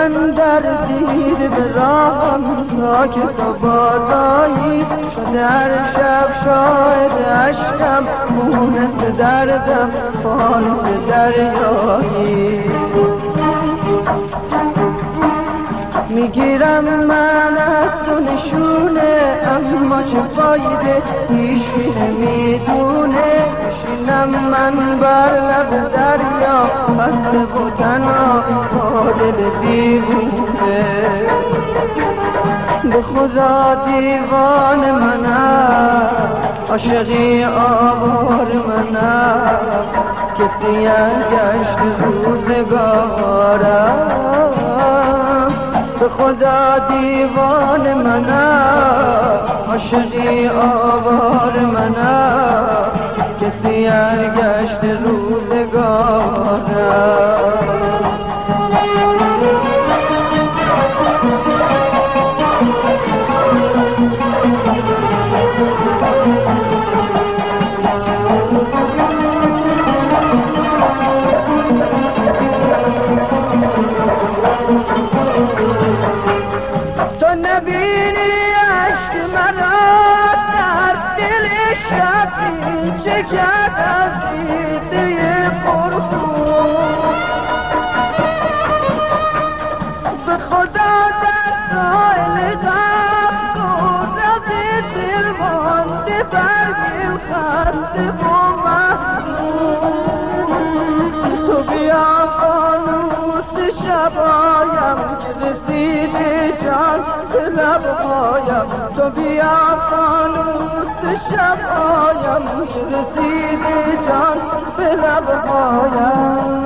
من در دید به راهم تا که تو بازایی، در شب شاهد عشقم مونس دردم فانوس دریایی. میگیرم من از تو نشونه، اما چه فایده هیچی نمیدونه. بشینم من بر لب دریا خسته و تنها با دل دیوونه. به خدا دیوان منم، عاشقی آوار منم که سیه گشت روزگارم. به خدا دیوان منم، عاشقی آوار منم که سیه گشت روزگارم. شکر از دیده پرخون، به خدا در سایل غم تو رفی دل مانده بر دل خسته و محزون. تو بیا فانوس شبایم که رسیده جان به لبهایم. تو بیا فانوس شبایم که رسیده جان به لبهایم.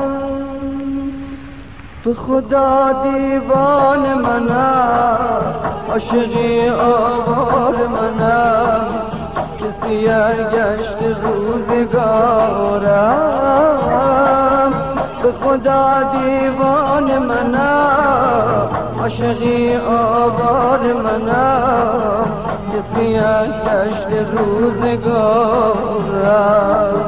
به خدا دیوان منم، عاشقی آوار منم که سیه گشت روزگارم. به خدا دیوان منم، عاشقی آوار منم که سیه گشت روزگارم.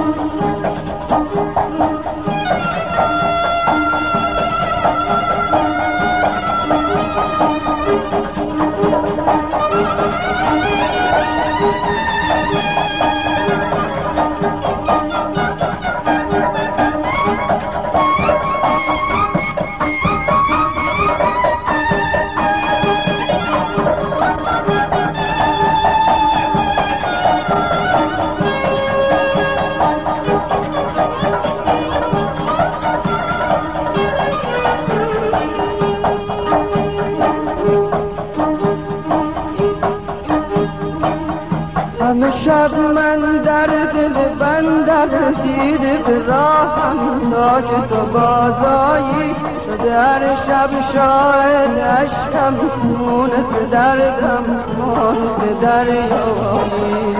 همه شب من در دل بندر دیده به راهم تا که تو بازایی. در شب شاهد عشقم مونس دردم مانوس دریایی.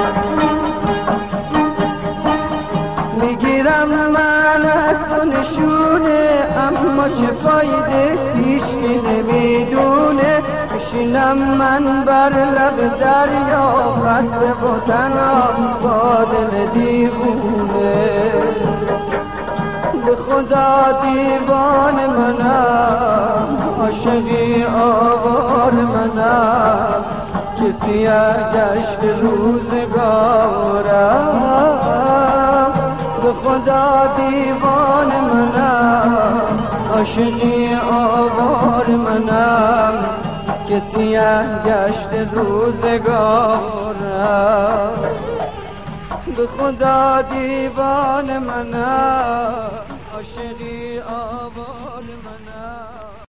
میگیرم من از تو نشونه، اما چه فایده هیچی نمیدونه. بشینم من بر لب دریا خسته و تنها با دل دیوونه. به خدا دیوان منم، عاشقی آوار منم که سیه گشت روزگارم. به خدا دیوان منم، عاشقی آوار منم که سیه گشت روزگارم. به خدا دیوان منم، عاشقی آوار منم